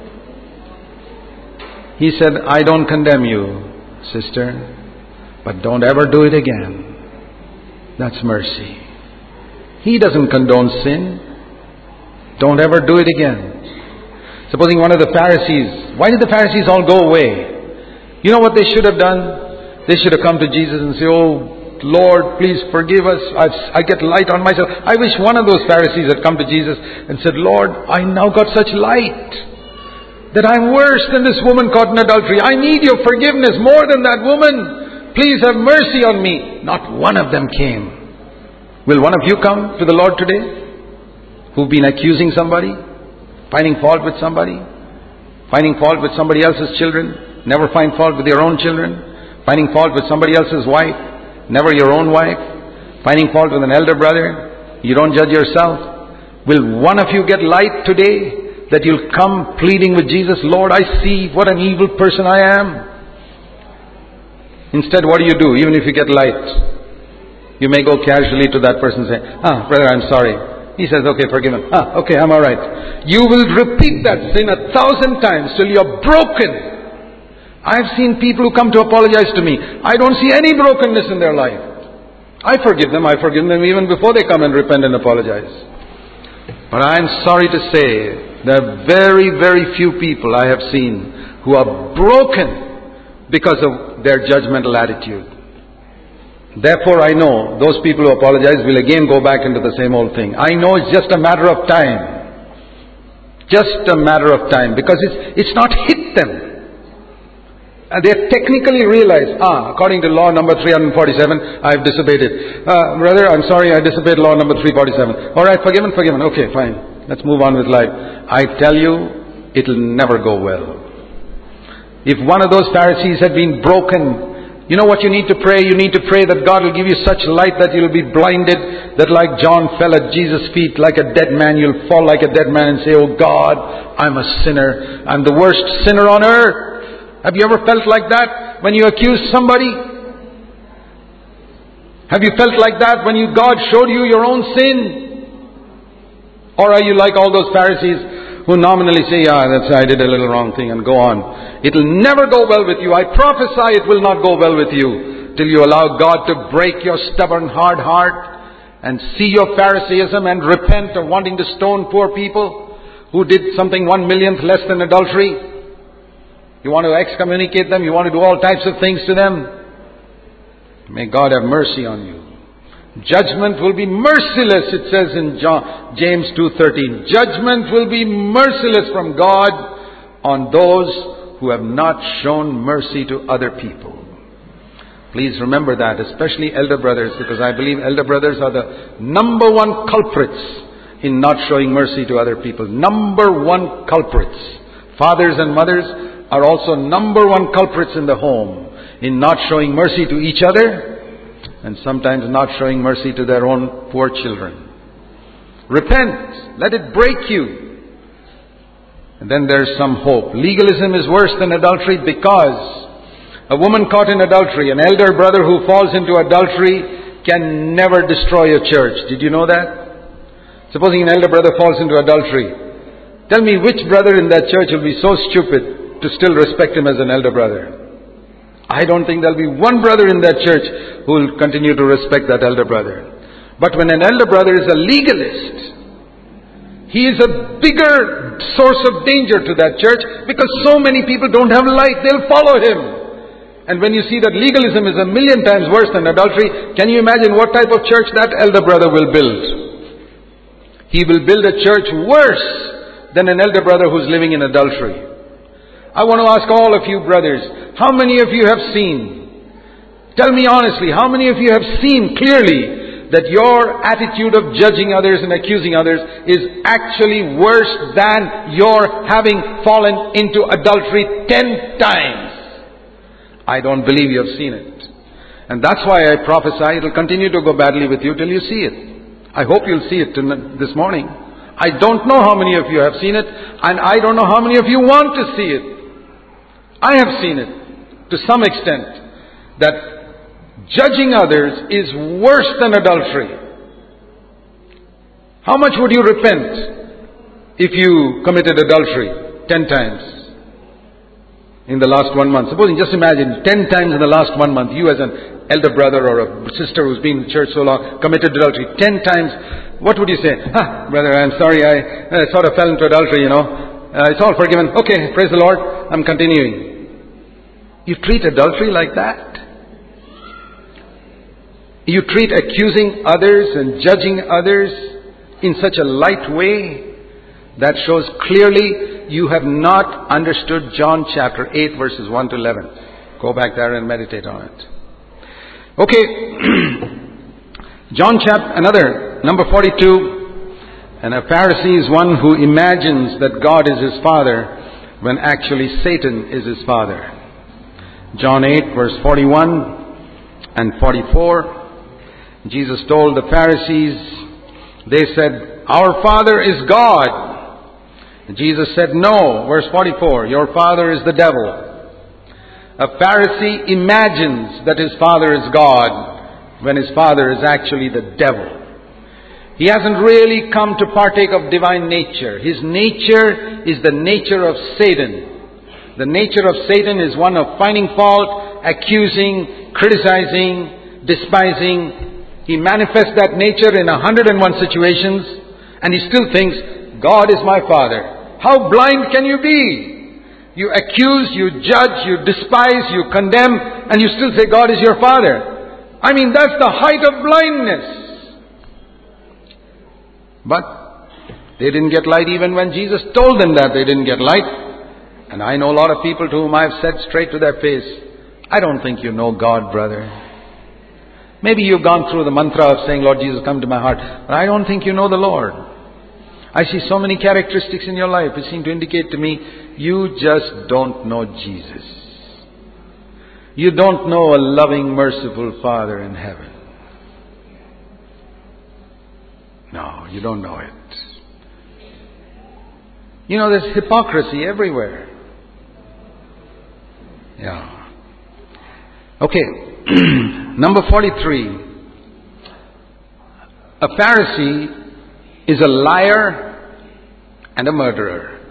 Speaker 1: He said, I don't condemn you, sister, but don't ever do it again. That's mercy. He doesn't condone sin. Don't ever do it again. Supposing one of the Pharisees, why did the Pharisees all go away? You know what they should have done? They should have come to Jesus and say, oh Lord, please forgive us. I've, I get light on myself. I wish one of those Pharisees had come to Jesus and said, Lord, I now got such light that I'm worse than this woman caught in adultery. I need your forgiveness more than that woman. Please have mercy on me. Not one of them came. Will one of you come to the Lord today? Who've been accusing somebody? Finding fault with somebody? Finding fault with somebody else's children? Never find fault with your own children? Finding fault with somebody else's wife? Never your own wife? Finding fault with an elder brother? You don't judge yourself? Will one of you get light today? That you'll come pleading with Jesus, Lord, I see what an evil person I am. Instead, what do you do? Even if you get light, you may go casually to that person and say, ah, brother, I'm sorry. He says, okay, forgive him. Ah, okay, I'm alright. You will repeat that sin a thousand times till you're broken. I've seen people who come to apologize to me. I don't see any brokenness in their life. I forgive them. I forgive them even before they come and repent and apologize. But I am sorry to say, there are very, very few people I have seen who are broken because of their judgmental attitude. Therefore, I know those people who apologize will again go back into the same old thing. I know it's just a matter of time. Just a matter of time, because it's, it's not hit them. And they technically realize, ah, according to law number three forty-seven, I've disobeyed it. Uh, brother, I'm sorry, I disobeyed law number three forty-seven. Alright, forgiven, forgiven. Okay, fine. Let's move on with life. I tell you, it'll never go well. If one of those Pharisees had been broken, you know what you need to pray? You need to pray that God will give you such light that you'll be blinded, that like John fell at Jesus' feet like a dead man, you'll fall like a dead man and say, oh God, I'm a sinner. I'm the worst sinner on earth. Have you ever felt like that when you accuse somebody? Have you felt like that when you, God showed you your own sin? Or are you like all those Pharisees who nominally say, yeah, that's, I did a little wrong thing, and go on. It'll never go well with you. I prophesy it will not go well with you till you allow God to break your stubborn, hard heart and see your Pharisaism and repent of wanting to stone poor people who did something one millionth less than adultery. You want to excommunicate them. You want to do all types of things to them. May God have mercy on you. Judgment will be merciless, it says in John, James two thirteen. Judgment will be merciless from God on those who have not shown mercy to other people. Please remember that, especially elder brothers, because I believe elder brothers are the number one culprits in not showing mercy to other people. Number one culprits. Fathers and mothers are also number one culprits in the home in not showing mercy to each other, and sometimes not showing mercy to their own poor children. Repent. Let it break you. And then there's some hope. Legalism is worse than adultery because a woman caught in adultery, an elder brother who falls into adultery can never destroy a church. Did you know that? Supposing an elder brother falls into adultery. Tell me which brother in that church will be so stupid to still respect him as an elder brother. I don't think there'll be one brother in that church who will continue to respect that elder brother. But when an elder brother is a legalist, he is a bigger source of danger to that church because so many people don't have light. They'll follow him. And when you see that legalism is a million times worse than adultery, can you imagine what type of church that elder brother will build? He will build a church worse than an elder brother who's living in adultery. I want to ask all of you brothers, how many of you have seen? Tell me honestly, how many of you have seen clearly that your attitude of judging others and accusing others is actually worse than your having fallen into adultery ten times? I don't believe you have seen it. And that's why I prophesy it will continue to go badly with you till you see it. I hope you'll see it this morning. I don't know how many of you have seen it, and I don't know how many of you want to see it. I have seen it to some extent, that judging others is worse than adultery. How much would you repent if you committed adultery ten times in the last one month? Supposing, just imagine, ten times in the last one month, you as an elder brother or a sister who's been in the church so long, committed adultery ten times. What would you say? Ah, brother, I'm sorry, I, I sort of fell into adultery, you know. Uh, it's all forgiven. Okay, praise the Lord, I'm continuing. You treat adultery like that? You treat accusing others and judging others in such a light way? That shows clearly you have not understood John chapter eight verses one to eleven. Go back there and meditate on it. Okay. John chapter, another, number forty-two. And a Pharisee is one who imagines that God is his father when actually Satan is his father. John eight verse forty-one and forty-four. Jesus told the Pharisees, they said, our father is God. And Jesus said, no. Verse forty-four, your father is the devil. A Pharisee imagines that his father is God when his father is actually the devil. He hasn't really come to partake of divine nature. His nature is the nature of Satan. The nature of Satan is one of finding fault, accusing, criticizing, despising, He manifests that nature in a hundred and one situations, and he still thinks, God is my Father. How blind can you be? You accuse, you judge, you despise, you condemn, and you still say God is your Father. I mean, that's the height of blindness. But they didn't get light even when Jesus told them that they didn't get light. And I know a lot of people to whom I've said straight to their face, I don't think you know God, brother. Maybe you've gone through the mantra of saying, Lord Jesus, come to my heart. But I don't think you know the Lord. I see so many characteristics in your life which seem to indicate to me, you just don't know Jesus. You don't know a loving, merciful Father in heaven. No, you don't know it. You know, there's hypocrisy everywhere. Yeah. Okay. Number forty-three. A Pharisee is a liar and a murderer.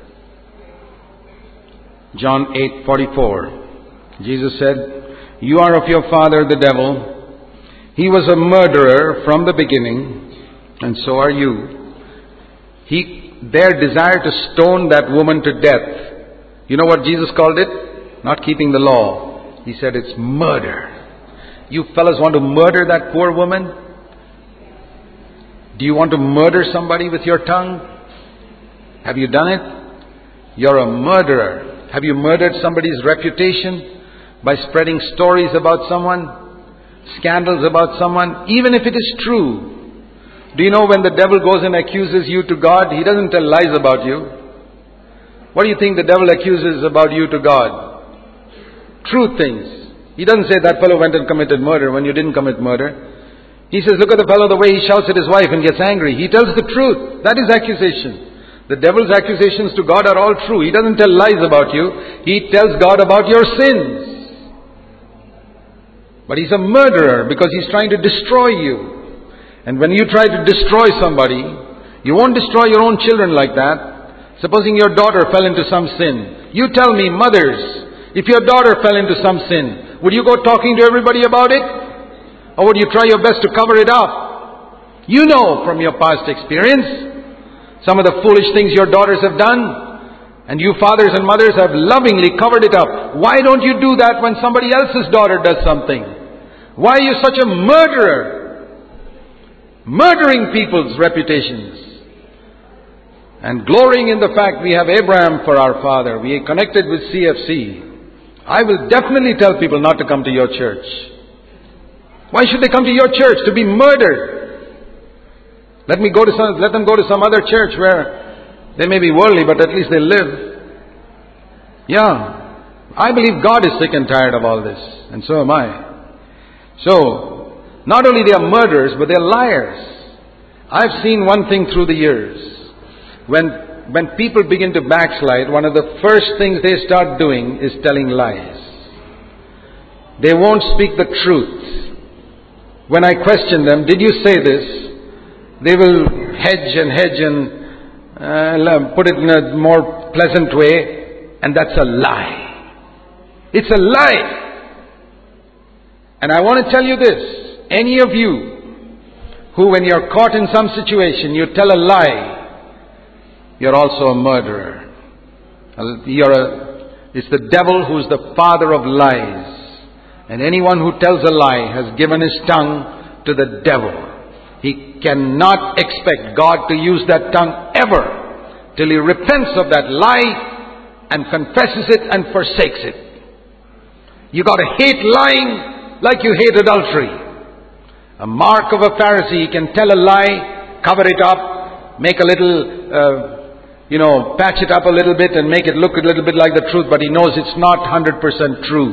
Speaker 1: John eight forty-four. Jesus said, you are of your father the devil. He was a murderer from the beginning, and so are you. He, their desire to stone that woman to death. You know what Jesus called it? Not keeping the law. He said it's murder. You fellas want to murder that poor woman? Do you want to murder somebody with your tongue? Have you done it? You're a murderer. Have you murdered somebody's reputation by spreading stories about someone? Scandals about someone? Even if it is true. Do you know when the devil goes and accuses you to God, he doesn't tell lies about you. What do you think the devil accuses about you to God? True things. He doesn't say that fellow went and committed murder when you didn't commit murder. He says, look at the fellow, the way he shouts at his wife and gets angry. He tells the truth. That is accusation. The devil's accusations to God are all true. He doesn't tell lies about you. He tells God about your sins. But he's a murderer because he's trying to destroy you. And when you try to destroy somebody, you won't destroy your own children like that. Supposing your daughter fell into some sin. You tell me, mothers, if your daughter fell into some sin, would you go talking to everybody about it? Or would you try your best to cover it up? You know from your past experience some of the foolish things your daughters have done. And you fathers and mothers have lovingly covered it up. Why don't you do that when somebody else's daughter does something? Why are you such a murderer? Murdering people's reputations. And glorying in the fact we have Abraham for our father. We are connected with C F C. I will definitely tell people not to come to your church. Why should they come to your church? To be murdered. Let me go to some, let them go to some other church where they may be worldly, but at least they live. Yeah. I believe God is sick and tired of all this. And so am I. So, not only they are murderers, but they are liars. I've seen one thing through the years. When When people begin to backslide, one of the first things they start doing is telling lies. They won't speak the truth. When I question them, did you say this? They will hedge and hedge and uh, put it in a more pleasant way, and that's a lie. It's a lie. And I want to tell you this. Any of you who, when you're caught in some situation, you tell a lie, you're also a murderer. You're a, it's the devil who's the father of lies. And anyone who tells a lie has given his tongue to the devil. He cannot expect God to use that tongue ever till he repents of that lie and confesses it and forsakes it. You got to hate lying like you hate adultery. A mark of a Pharisee, he can tell a lie, cover it up, make a little... Uh, You know, patch it up a little bit and make it look a little bit like the truth, but he knows it's not one hundred percent true.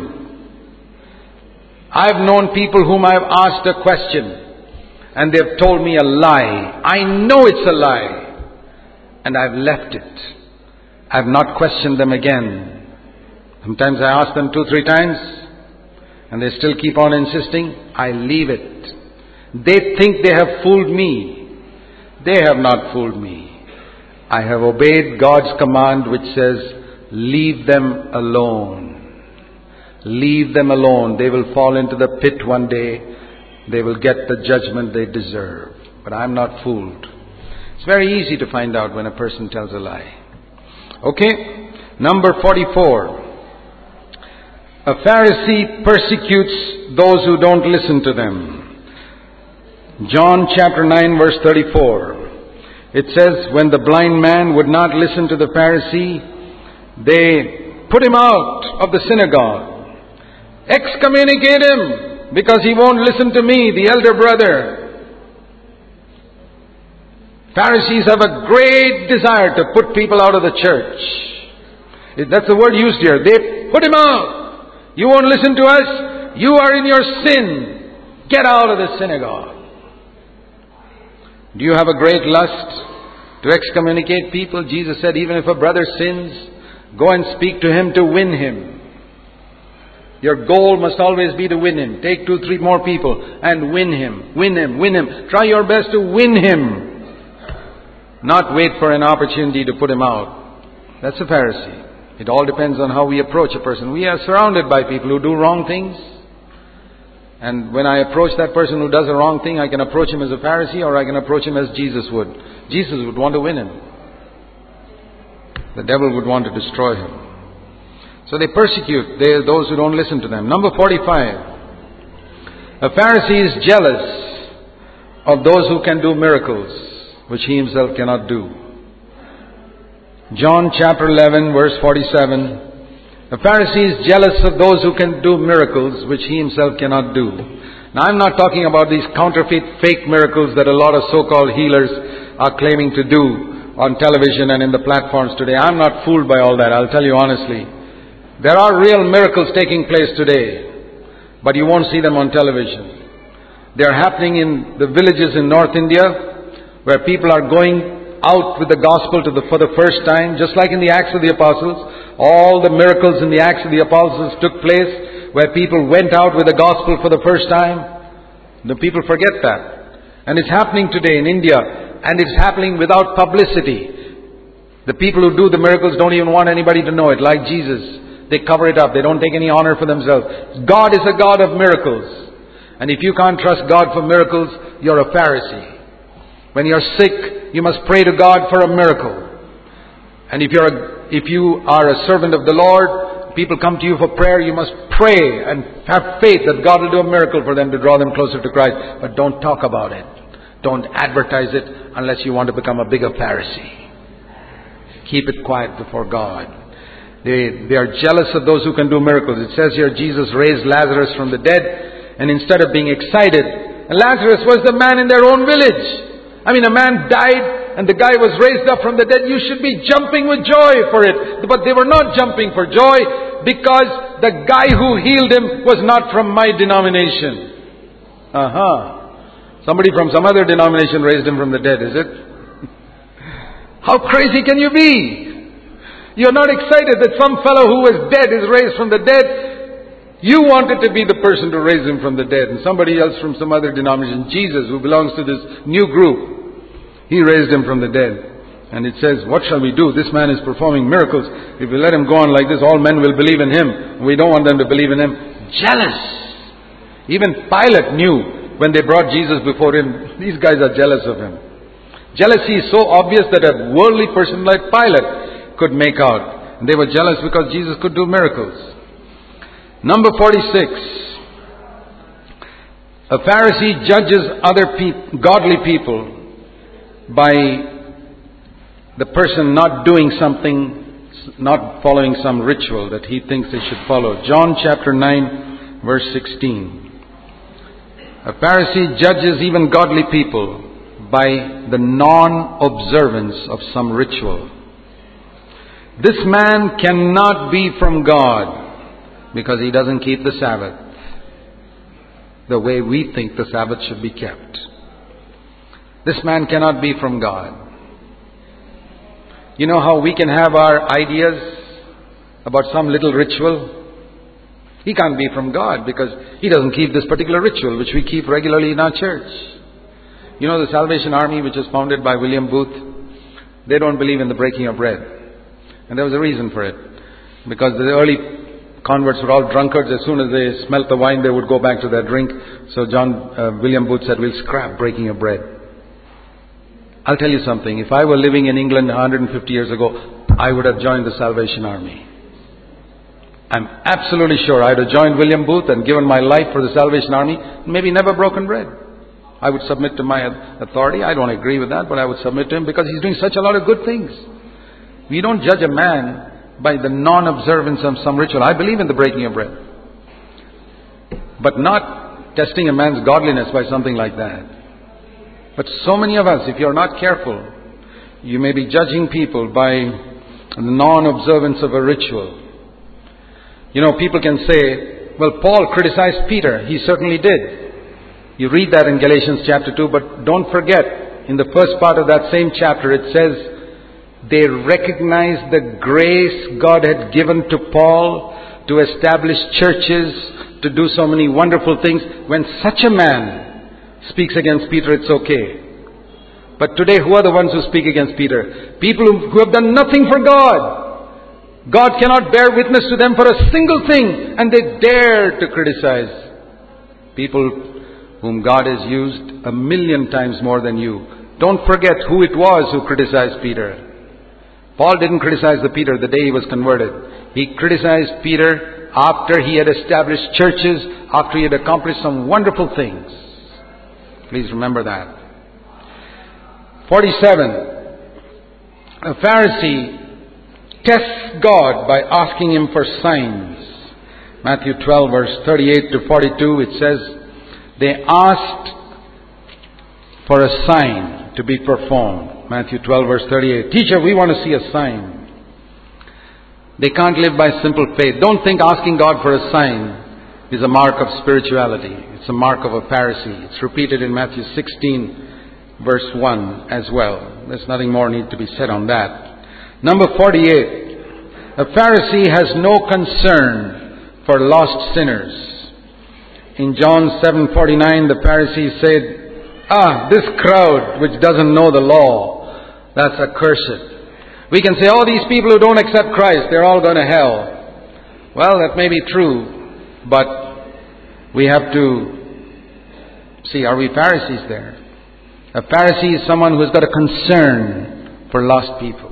Speaker 1: I've known people whom I've asked a question and they've told me a lie. I know it's a lie and I've left it. I've not questioned them again. Sometimes I ask them two, three times and they still keep on insisting. I leave it. They think they have fooled me. They have not fooled me. I have obeyed God's command which says, leave them alone. Leave them alone. They will fall into the pit one day they will get the judgment they deserve. But I'm not fooled. It's very easy to find out when a person tells a lie. Okay? Number forty-four. A Pharisee persecutes those who don't listen to them. John chapter nine verse thirty-four. It says, when the blind man would not listen to the Pharisee, they put him out of the synagogue. Excommunicate him because he won't listen to me, the elder brother. Pharisees have a great desire to put people out of the church. That's the word used here. They put him out. You won't listen to us. You are in your sin. Get out of the synagogue. Do you have a great lust to excommunicate people? Jesus said, even if a brother sins, go and speak to him to win him. Your goal must always be to win him. Take two, three more people and win him. Win him, win him. Try your best to win him. Not wait for an opportunity to put him out. That's a Pharisee. It all depends on how we approach a person. We are surrounded by people who do wrong things. And when I approach that person who does a wrong thing, I can approach him as a Pharisee or I can approach him as Jesus would. Jesus would want to win him. The devil would want to destroy him. So they persecute they, those who don't listen to them. Number forty-five. A Pharisee is jealous of those who can do miracles, which he himself cannot do. John chapter eleven verse forty-seven. A Pharisee is jealous of those who can do miracles which he himself cannot do. Now I'm not talking about these counterfeit fake miracles that a lot of so-called healers are claiming to do on television and in the platforms today. I'm not fooled by all that, I'll tell you honestly. There are real miracles taking place today, but you won't see them on television. They are happening in the villages in North India where people are going out with the gospel to the, for the first time, just like in the Acts of the Apostles. All the miracles in the Acts of the Apostles took place where people went out with the gospel for the first time. The people forget that. And it's happening today in India, and it's happening without publicity. The people who do the miracles don't even want anybody to know it, like Jesus. They cover it up. They don't take any honor for themselves. God is a God of miracles. And if you can't trust God for miracles, you're a Pharisee. When you're sick, you must pray to God for a miracle. And if you're a, if you are a servant of the Lord, people come to you for prayer, you must pray and have faith that God will do a miracle for them to draw them closer to Christ. But don't talk about it. Don't advertise it unless you want to become a bigger Pharisee. Keep it quiet before God. They, they are jealous of those who can do miracles. It says here Jesus raised Lazarus from the dead, and instead of being excited, and Lazarus was the man in their own village. I mean, a man died and the guy was raised up from the dead. You should be jumping with joy for it. But they were not jumping for joy because the guy who healed him was not from my denomination. Uh-huh. Somebody from some other denomination raised him from the dead, is it? How crazy can you be? You're not excited that some fellow who was dead is raised from the dead. You wanted to be the person to raise him from the dead, and somebody else from some other denomination, Jesus, who belongs to this new group, he raised him from the dead. And it says, what shall we do? This man is performing miracles. If we let him go on like this, all men will believe in him. We don't want them to believe in him. Jealous. Even Pilate knew when they brought Jesus before him, these guys are jealous of him. Jealousy is so obvious that a worldly person like Pilate could make out. And they were jealous because Jesus could do miracles. Number forty-six. A Pharisee judges other peop- godly people by the person not doing something, not following some ritual that he thinks they should follow. John chapter nine verse sixteen. A Pharisee judges even godly people by the non-observance of some ritual. This man cannot be from God because he doesn't keep the Sabbath the way we think the Sabbath should be kept. This man cannot be from God. You know how we can have our ideas about some little ritual? He can't be from God because he doesn't keep this particular ritual which we keep regularly in our church. You know the Salvation Army, which was founded by William Booth, they don't believe in the breaking of bread. And there was a reason for it. Because the early converts were all drunkards. As soon as they smelt the wine, they would go back to their drink. So John uh, William Booth said, we'll scrap breaking of bread. I'll tell you something. If I were living in England one hundred fifty years ago, I would have joined the Salvation Army. I'm absolutely sure I'd have joined William Booth and given my life for the Salvation Army, maybe never broken bread. I would submit to my authority. I don't agree with that, but I would submit to him because he's doing such a lot of good things. We don't judge a man by the non-observance of some ritual. I believe in the breaking of bread, but not testing a man's godliness by something like that. But so many of us, if you're not careful, you may be judging people by the non-observance of a ritual. You know, people can say, well, Paul criticized Peter. He certainly did. You read that in Galatians chapter two, but don't forget, in the first part of that same chapter, it says, they recognized the grace God had given to Paul to establish churches, to do so many wonderful things. When such a man speaks against Peter, it's okay. But today, who are the ones who speak against Peter? People who, who have done nothing for God. God cannot bear witness to them for a single thing, and they dare to criticize people whom God has used a million times more than you. Don't forget who it was who criticized Peter. Paul didn't criticize the Peter the day he was converted. He criticized Peter after he had established churches, after he had accomplished some wonderful things. Please remember that. forty-seven. A Pharisee tests God by asking him for signs. Matthew twelve verse thirty-eight to forty-two, it says, they asked for a sign to be performed. Matthew twelve verse thirty-eight. Teacher, we want to see a sign. They can't live by simple faith. Don't think asking God for a sign is a mark of spirituality. It's a mark of a Pharisee. It's repeated in Matthew sixteen verse one as well. There's nothing more need to be said on that. Number forty-eight. A Pharisee has no concern for lost sinners. In John seven forty-nine, the Pharisee said, ah, this crowd which doesn't know the law, that's accursed. We can say, oh, these people who don't accept Christ, they're all going to hell. Well, that may be true, but we have to see, are we Pharisees there? A Pharisee is someone who's got a concern for lost people.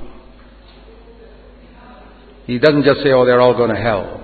Speaker 1: He doesn't just say, oh, they're all going to hell.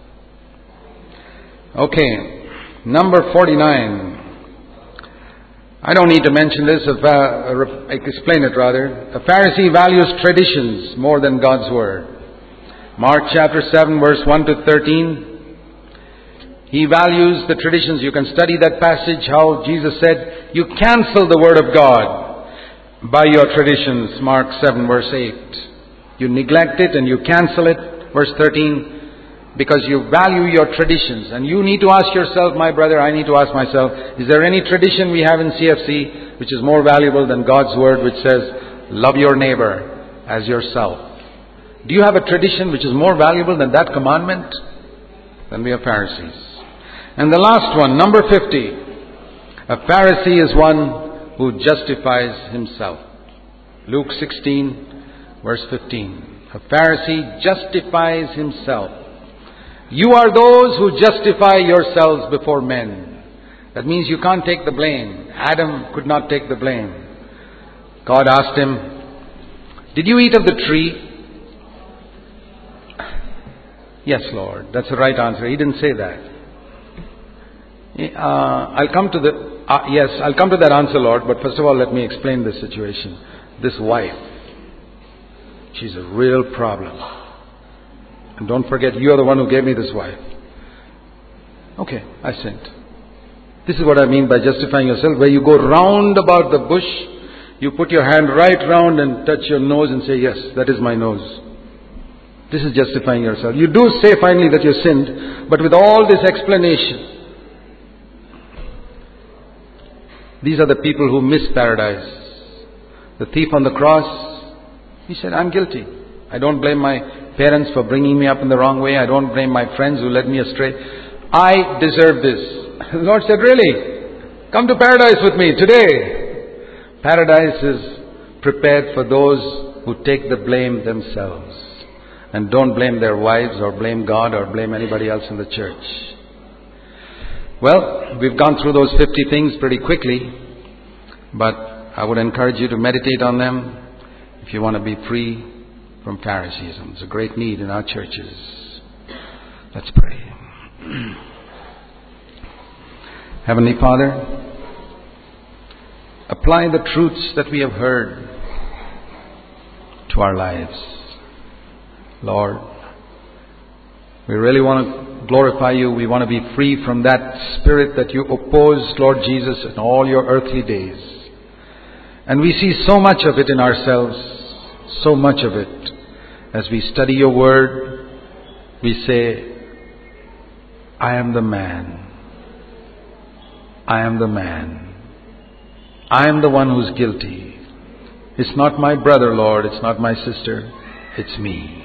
Speaker 1: Okay, number forty-nine. I don't need to mention this, if, uh, explain it rather. A Pharisee values traditions more than God's Word. Mark chapter seven verse one to thirteen. He values the traditions. You can study that passage, how Jesus said, you cancel the Word of God by your traditions. Mark seven verse eight. You neglect it and you cancel it. Verse thirteen. Because you value your traditions. And you need to ask yourself, my brother, I need to ask myself, is there any tradition we have in C F C which is more valuable than God's Word, which says, love your neighbor as yourself? Do you have a tradition which is more valuable than that commandment? Then we are Pharisees. And the last one, number fifty. A Pharisee is one who justifies himself. Luke sixteen, verse fifteen. A Pharisee justifies himself. You are those who justify yourselves before men. That means you can't take the blame. Adam could not take the blame. God asked him, did you eat of the tree? Yes, Lord. That's the right answer. He didn't say that. Uh, I'll come to the, uh, yes, I'll come to that answer, Lord. But first of all, let me explain this situation. This wife, she's a real problem. And don't forget, you are the one who gave me this wife. Okay, I sinned. This is what I mean by justifying yourself, where you go round about the bush, you put your hand right round and touch your nose and say, yes, that is my nose. This is justifying yourself. You do say finally that you sinned, but with all this explanation. These are the people who miss paradise. The thief on the cross, he said, I'm guilty. I don't blame my parents for bringing me up in the wrong way. I don't blame my friends who led me astray. I deserve this. The Lord said, really? Come to paradise with me today. Paradise is prepared for those who take the blame themselves. and don't blame their wives or blame God or blame anybody else in the church. Well, we've gone through those fifty things pretty quickly, but I would encourage you to meditate on them if you want to be free from Phariseeism. It's a great need in our churches. Let's pray. Heavenly Father, apply the truths that we have heard to our lives. Lord, we really want to glorify you. We want to be free from that spirit that you opposed, Lord Jesus, in all your earthly days. And we see so much of it in ourselves, so much of it. As we study your word, we say, I am the man. I am the man. I am the one who's guilty. It's not my brother, Lord. It's not my sister. It's me.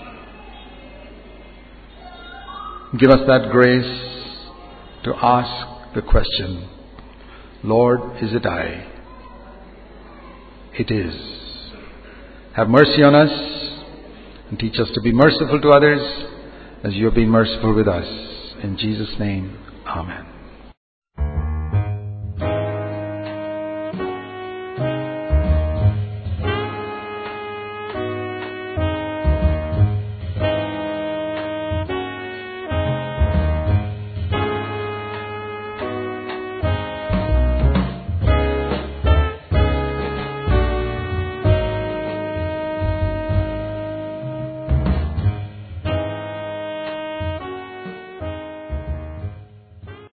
Speaker 1: Give us that grace to ask the question, Lord, is it I? It is. Have mercy on us and teach us to be merciful to others as you have been merciful with us. In Jesus' name, amen.